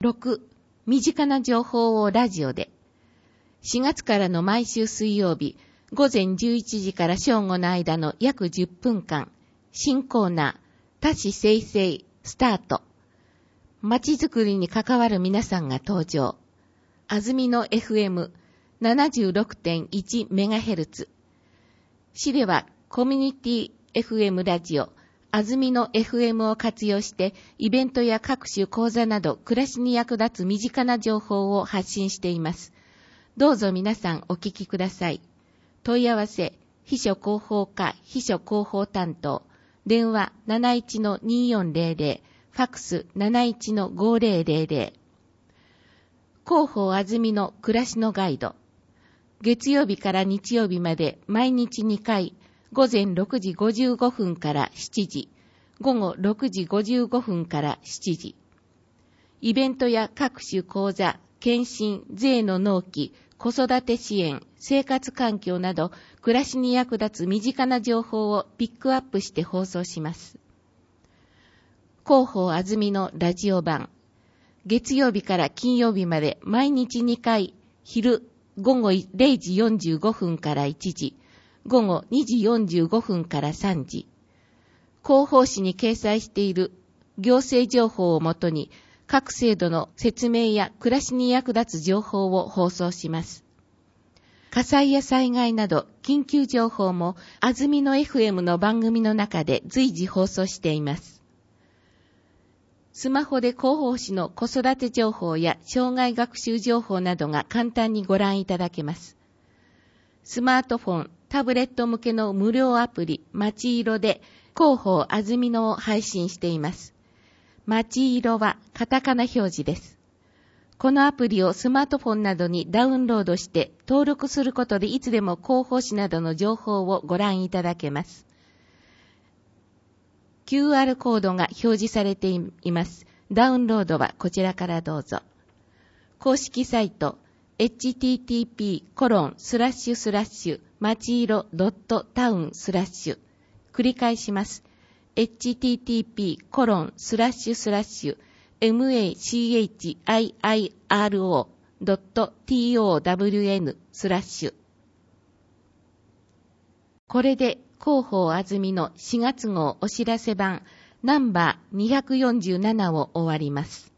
6、身近な情報をラジオで。4月からの毎週水曜日、午前11時から正午の間の約10分間、新コーナー、多子生成、スタート。街づくりに関わる皆さんが登場。安曇野 FM76.1MHz。市ではコミュニティ FM ラジオ、安曇野 FM を活用して、イベントや各種講座など暮らしに役立つ身近な情報を発信しています。どうぞ皆さんお聞きください。問い合わせ、秘書広報課秘書広報担当、電話 71-2400、ファックス 71-5000。広報安曇野暮らしのガイド。月曜日から日曜日まで毎日2回、午前6時55分から7時、午後6時55分から7時。イベントや各種講座、検診、税の納期、子育て支援、生活環境など、暮らしに役立つ身近な情報をピックアップして放送します。広報安曇野ラジオ版。月曜日から金曜日まで毎日2回、昼、午後0時45分から1時、午後2時45分から3時。広報誌に掲載している行政情報をもとに、各制度の説明や暮らしに役立つ情報を放送します。火災や災害など緊急情報も安曇野 FM の番組の中で随時放送しています。スマホで広報誌の子育て情報や障害学習情報などが簡単にご覧いただけます。スマートフォン、タブレット向けの無料アプリ、まちいろで広報安曇野を配信しています。まちいろはカタカナ表示です。このアプリをスマートフォンなどにダウンロードして登録することでいつでも広報誌などの情報をご覧いただけます。QR コードが表示されています。ダウンロードはこちらからどうぞ。公式サイト http:// まちいろ .town/ 繰り返します。http://machiro.town/ これで広報安曇野4月号お知らせ版ナンバー247を終わります。